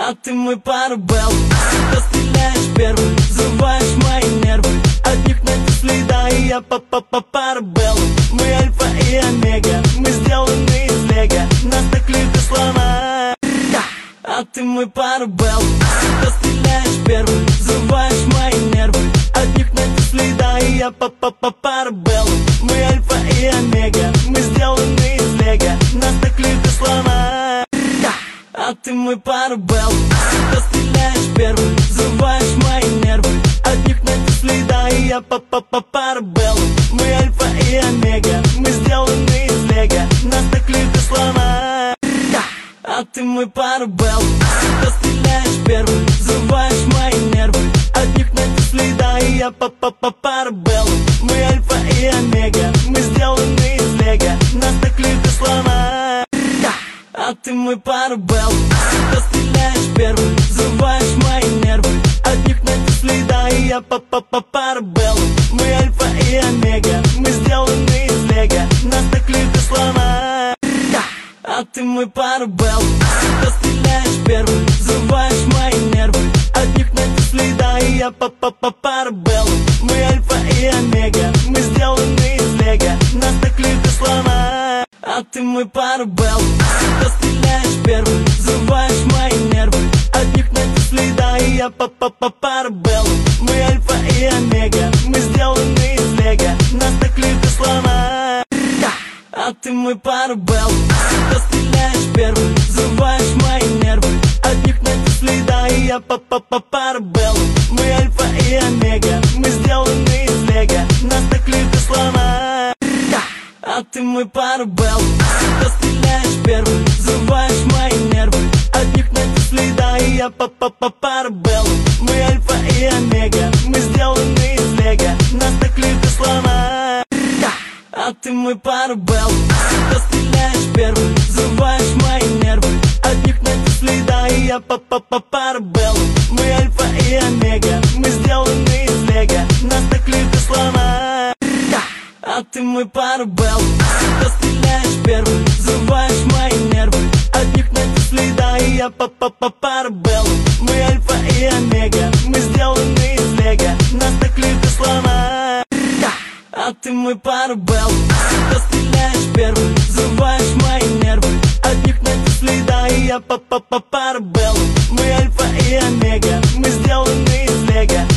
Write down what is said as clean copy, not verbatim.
А ты мой парабелл, ты стреляешь первым, взрываешь мои нервы. От них нет следа, и я парабелл. Мы альфа и омега, мы сделаны из лего. Нас так легко сломать. А ты мой парабелл, ты стреляешь первым, взрываешь мои нервы. От них нет следа, и я парабелл. Мы альфа и омега, мы сделаны из лего. Нас так легко сломать. А ты мой парабелл, ты стреляешь первым, взрываешь мои нервы. От них нет следа, и я парабелл. Мы альфа и омега, мы сделаны из лего. Нас так легко сломать. А ты мой парабелл, ты стреляешь первым, взрываешь мои нервы. От них нет следа, и я парабелл. Мы альфа и омега, мы сделаны из лего. Нас так легко сломать. А ты мой парабелл, ты стреляешь первым, взрываешь мои нервы. От них нет следа, и я парабелл. Мы альфа и омега, мы сделаны из лего. Нас так легко сломать. А ты мой парабелл, ты стреляешь первым, взрываешь мои нервы. От них нет следа, и я парабелл. Мы альфа и омега, мы сделаны из лего. Нас так легко сломать. А ты мой парабелл, ты стреляешь первым, взрываешь мои нервы. От них нет следа, и я парабелл. Мы альфа и омега, мы сделаны из лего. Нас так легко сломать. А ты мой парабелл, ты стреляешь первым, взрываешь мои нервы. От них нет следа, и я парабелл. Мы альфа и омега, мы сделаны из лего. Нас так легко сломать. А ты мой парабелл, ты стреляешь первым, взрываешь мои нервы. От них нет следа, и я парабелл. Мы альфа и омега, мы сделаны из лего. Нас так легко сломать. А ты мой парабелл, ты стреляешь первым, взрываешь мои нервы. От них нет следа, и я парабелл. Мы альфа и омега, мы сделаны из лего. Нас так легко сломать. А ты мой парабелл, ты стреляешь первым, взрываешь мои нервы. От них нет следа, и я парабелл. Мы альфа и омега, мы сделаны из лего. Нас так легко сломать. А ты мой парабелл, ты стреляешь первым, взрываешь мои нервы. От них нет следа, и я парабелл. Мы альфа и омега, мы сделаны из лего.